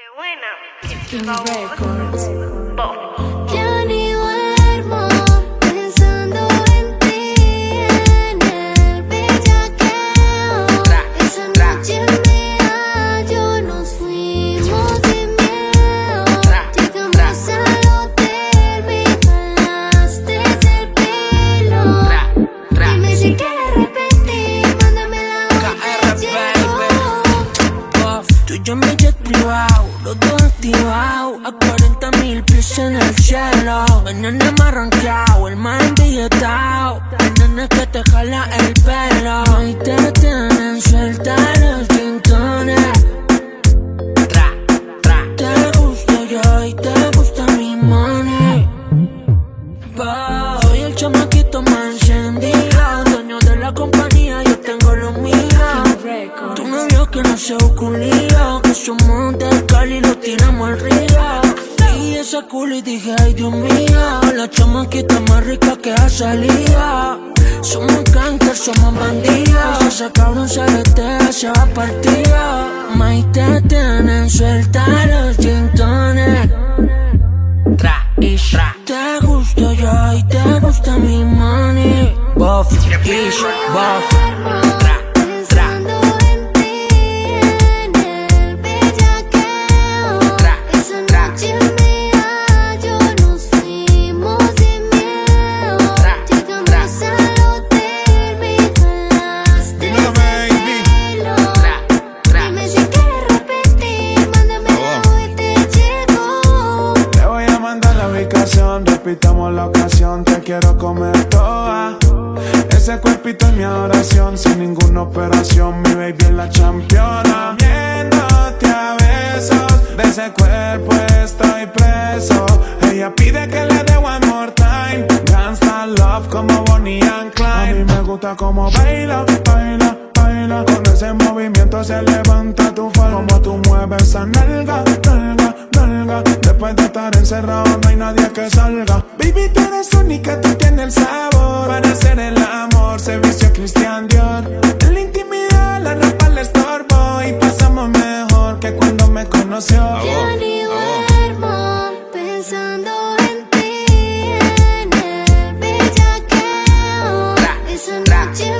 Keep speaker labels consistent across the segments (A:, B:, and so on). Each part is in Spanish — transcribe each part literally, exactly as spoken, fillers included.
A: King Records.
B: Ya ni duermo pensando en ti, en el bellaqueo. Esa noche mía yo nos fuimos sin miedo. Llegamos al hotel, me jalaste el pelo. Dime si quieres repetir, mándame la hora que llego.
A: Tú y yo en mi jet privado, los dos activados, a cuarenta mil pies en el cielo. El nene me ha arrancado, el más embilletado, el nene que te jala el pelo. Y te tienen suelta los tintones. Tra, tra. Te gusto yo y te gusta mi money. Bah, soy el chamaquito más encendido, dueño de la compañía, yo tengo lo mío. Tu novio que no se busca un lío, que somos del Cali, lo tiramos al río. Y esa culo y dije, ay Dios mío, la chamaquita más rica que ha salido. Somos gangsters, somos bandidos, ese cabrón se letea, se va partido. May te tienen suelta los tintones. Tra y tra. Te gusto yo y te gusta mi money. Buff, ish, buff.
B: Pensando en ti, en el bellaqueo. Esa noche mía yo nos fuimos sin miedo. Llegamos al hotel, me jalaste el pelo. Dime si quieres repetir, mándame la hora y te llego.
C: Te voy a mandar la ubicación, repitamos la ocasión, te quiero comer toda. Ese cuerpito es mi adoración, sin ninguna operación, mi baby es la championa. Viéndote a besos, de ese cuerpo estoy preso. Ella pide que le dé one more time, gangsta love como Bonnie and Clyde. A mí me gusta como baila, baila, baila. Con ese movimiento se levanta tu falda. Como tú mueves esa nalga, nalga, nalga. Después de estar encerrado no hay nadie que salga. Baby, tú eres única, tú tienes el sabor para hacer el amor, se vistió Christian Dior. En la intimidad la ropa le estorbo y pasamos mejor que cuando me conoció.
B: Ya ni duermo pensando en ti, en el bellaqueo. Esa noche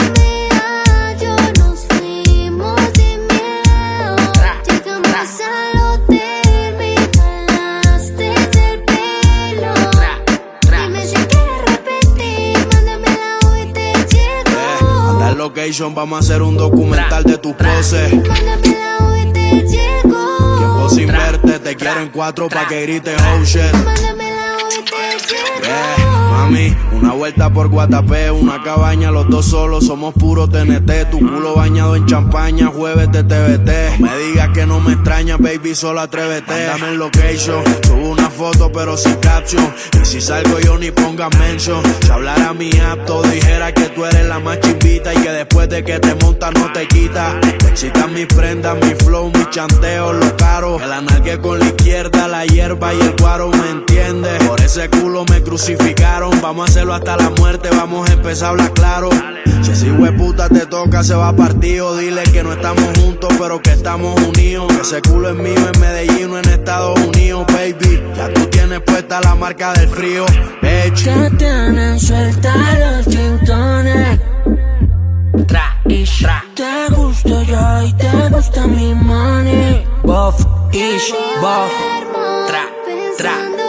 B: mía yo nos fuimos sin miedo. Llegamos al hotel, me jalaste el pelo. Dime si quieres repetir, mándame la hora y te llego.
D: Anda en location, vamos a hacer un documental de tus poses.
B: Mándame la hora y te llego.
D: Tiempo sin verte, te quiero en cuatro pa' que grites oh shit.
B: Mándame la hora y te llego.
D: Yeah, mami, una vuelta por Guatapé, una cabaña, los dos solos, somos puro T N T. Tu culo bañado en champaña, jueves de T V T. No me digas que no me extrañas, baby, solo atrévete. Dame el location, subo una foto pero sin caption. Y si salgo yo ni pongas mention. Si hablara mi apto, dijera que tú eres la más chimbita y que después de que te montas no te quita. Te excitan mis prendas, mi flow, mis chanteos, lo caro. Que la nalgue con la izquierda, la hierba y el guaro, ¿me entiendes? Por ese culo me crucificaron. Vamos a hacerlo hasta la muerte, vamos a empezar a hablar claro. Si ese hueputa te toca, se va partido. Dile que no estamos juntos, pero que estamos unidos. Que ese culo es mío en Medellín o en Estados Unidos, baby. Ya tú tienes puesta la marca del frío, bitch.
A: Te tienen suelta los tintones. Tra y tra. Te gusto yo y te gusta mi money. Buff, ish, buff.
B: Tra, tra.